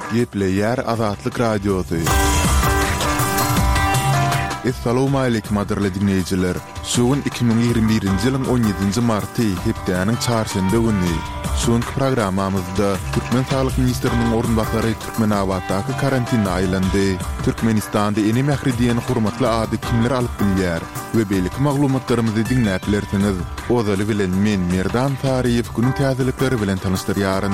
Gepleyer Azatlyk Radiosu. Assalamu alaykum adirli dinleyijiler. Şuun 2021-nji ýylyň 17-nji marty hepdeniň çarşamba güni. Şuňky programmamyzda Türkmen Sağlyk Ministriniň orunbasary Türkmenawatdaky karantin aýlandy. Türkmenistanda eni mähridiýen hormatly ady kimler alyp bilýär we beýlik maglumatlarymyzy dinläp bilersiňiz. Ozaly bilen men Merdan Tariýew günüň täzelikleri bilen tanışdyrýaryn.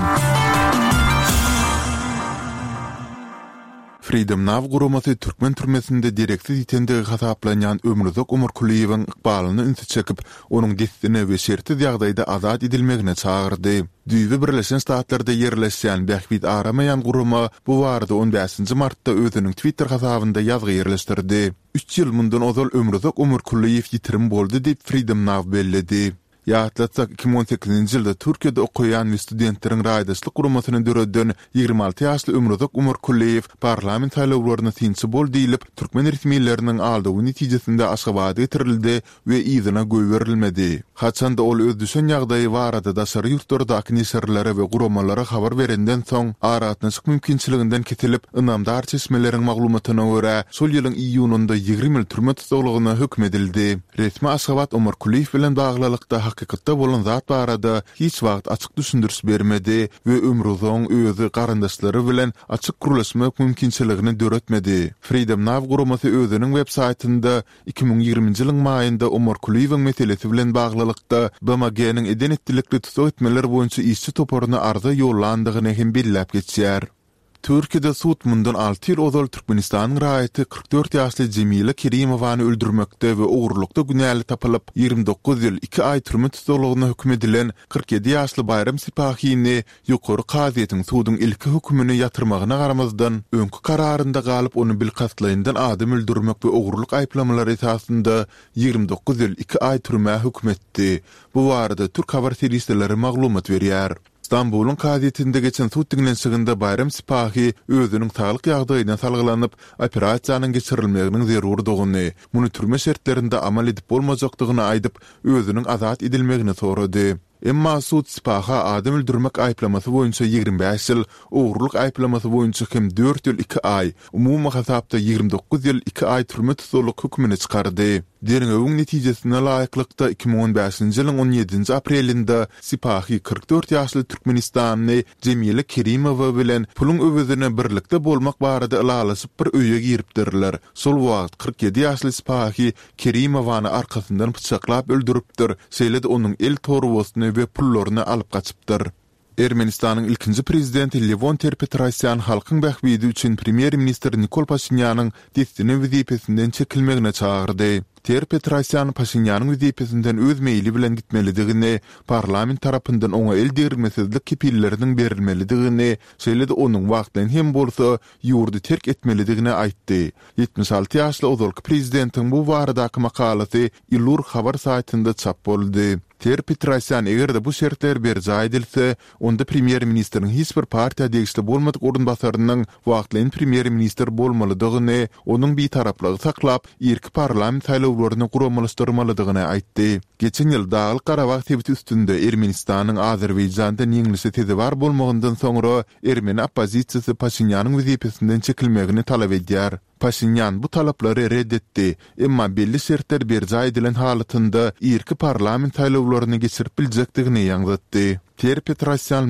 Freedom Now gurumasy Türkmen türmesinde direksiz ýetendigi hasaplanýan Ömürzok Umurkuliýewiň ykbalyny ünsi çekip, onuň destini we şertsiz ýagdaýda azat edilmegine çağırdy. Düýbi Birleşen Ştatlarda ýerleşýän Bähbit aramaýan guruma bu barada 15-nji martda özüniň Twitter hasabynda ýazgy ýerleşdirdi. 3 ýyl mundan ozal Ömürzok Umurkuliýew ýitirim boldy diýip Freedom Now bellidi. Ýatlatsak 2018-nji ýylda Türkiýede okuyan we studentleriň raýdaşlyk gurumasyny döredden 26 ýaşly Ömürzok Umurkuliýew parlament saýlawlaryna tinçi bol diýilip türkmen resmiýetleriniň aldygy netijesinde Aşgabatda getirildi we ýyzyna göý berilmedi. Haçanda ol öz düşen ýagdaýy barada daşary ýurtlardaky neşirlere we gurumalara habar berenden soň aratnaşyk mümkinçiliginden ketilip ynamdar çeşmeleriň maglumatyna görä şol ýylyň iýununda 20 ýyl türme tutulgyna hükm edildi. Resmi Aşgabat Umurkuliýew bilen baglylykda hakykatda bolan zat barada hiç wagt açyk düşündürüş bermedi we Ömürzoň özü garandaşlary bilen açyk gurulmak mümkinçiligini döretmedi. Freedom Now gurumasy özüniň web saytynda 2020-nji ýylyň maýynda Umurkuliýewiň meselesi bilen baglylykda BMG-niň eden etdilikli tutuk etmeler boýunça işçi toporuny arza ýollandygyny hem belläp geçýär. Türkiýede sud mundan 6 ýyl ozal Türkmenistanyň raýaty 44 ýaşly Jemile Kerimowany öldürmekde we ogurlukda günäli tapylyp 29 ýyl 2 aý türme tutulgyna hükm edilen 47 ýaşly Bayram Sipahyny ýokary kaziýetiň sudyň ilki hükmüni ýatyrmagyna garamazdan öňkü kararynda galyp onu bilkatlaýyndan adam öldürmek we ogurluk aýplamalary esasında 29 ýyl 2 aý türme hükm etdi. Bu barada Türk habar serisileri maglumat berýär. İstanbul'un kaziýetinde geçen sud dinlenşiginde Bayram Sipahy özüniň saglyk ýagdaýyna salgylanyp operasiýanyň geçirilmeginiň zerurdygyny, muny türme şertlerinde amal edip bolmajakdygyny aýdyp özüniň azat edilmegini sorady. Emma sud Sipaha adam öldürmek aýplamasy boýunça 25 ýyl, ogurluk aýplamasy boýunça hem 4 ýyl 2 aý, umumy hasapda 29 ýyl 2 aý türme tutulgyk hükmüni çykardy. Derňegiň netijesine laýyklykda 2015-nji ýylyň 17-nji aprelinde Sipahy 44 ýaşly Türkmenistanyny Jemile Kerimowa bilen pulun öwüzine birlikde bolmak barada ylalasyp bir öýe giripdirler. Şol wagt 47 ýaşly Sipahy Kerimowany arkasyndan bıçaklap öldüripdir. Şeýle-de onuň el torbosyny we pullaryny alyp gaçypdyr. Ermenistanyň ilkinji prezidenti Levon Ter-Petrosyan halkyň bähbidi üçin premier minister Nikol Pashinýanyň destini wezipesinden çekilmegine çağırdy. Ter-Petrosyan Pashinyanyň wezipesinden öz meýli bilen gitmelidigini, parlament tarapyndan oňa el dirilmesizlik kepilleriniň berilmelidigini, şeýle-de onuň wagtdan hem bolsa ýurdy terk etmelidigini aýtdy. 76 ýaşly ozalky prezidentiň bu baradaky makalasy Ilur habar saytynda çap boldy. Ter-Petrosyan egerde bu şertler berja edilse, onda premier ministeriň hiç bir partiýa degişli bolmadyk orunbasarynyň wagtlaryň premier minister bolmalydygyny, onuň bir taraplygy saklap, irki parlament saýlawlaryny guramalaşdyrmalydygyny aýtdy. Geçen ýyl Dağlyk Garabag tebiti üstünde Ermenistanyň Azerbaýjanda neňlisi tezi bar bolmagyndan soňra Ermeni oppozisiýasy Pashinyanyň wezipesinden çekilmegini talap edýär. Pashinyan bu talaplary reddetdi, emma belli şertler berja edilen halatynda irki parlament saýlawlaryny geçirip biljekdigini ýaňlatdy. Ter-Petrosyan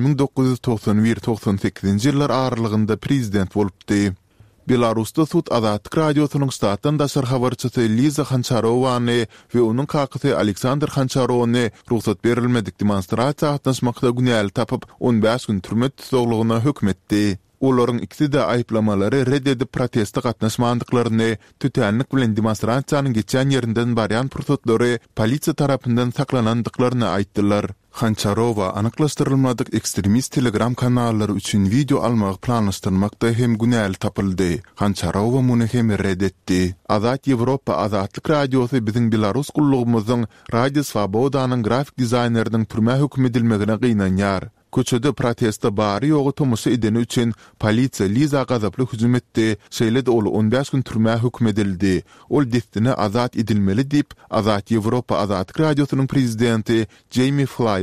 1991-98-nji ýyllar aralygynda prezident bolupdy. Belarusda sud Azatlyk radiosynyň ştatdan daşar habarçysy Liza Hancharowany we onuň kakysy Aleksandr Hancharowny ruhsat berilmedik demonstrasiýa gatnaşmakda günäli tapyp 15 gün türme tutulgyna hükm etdi. Olaryň ikisi de aýplamalary reddedip protestde gatnaşmandyklaryny, tütänlik bilen demonstrasiýanyň geçen ýerinden barýan pursatlary polisiýa tarapyndan saklanandyklaryny aýtdylar. Hancharowa anyklaşdyrylmadyk ekstremist telegram kanallary üçin video almak planlaşdyrmakda hem günäli tapyldy. Hancharowa muny hem reddetdi. Azat Ýewropa Azatlyk radiosy biziň Belarus gullugymyzyň Radio Swobodanyň grafik dizaýneriniň türme hükm edilmegine gynanýar. Köçede protesta bary ýogy tomusy edeni üçin polisiýa Liza gazaply hüjüm etdi. Şeýle-de ol 15 gün türme hükm edildi. Ol destini azat edilmeli diýip Azat Ýewropa Azatlyk radiosynyň prezidenti Jamie Fly